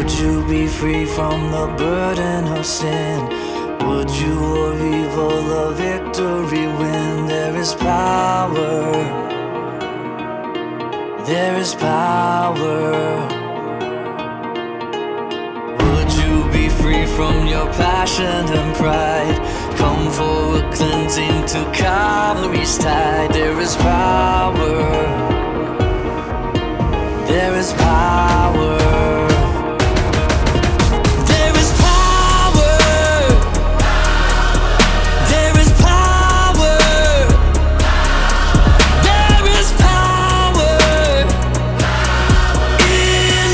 Would you be free from the burden of sin? Would you or evil a victory win? There is power. There is power. Would you be free from your passion and pride? Come for a cleansing to Calvary's tide. There is power. There is power.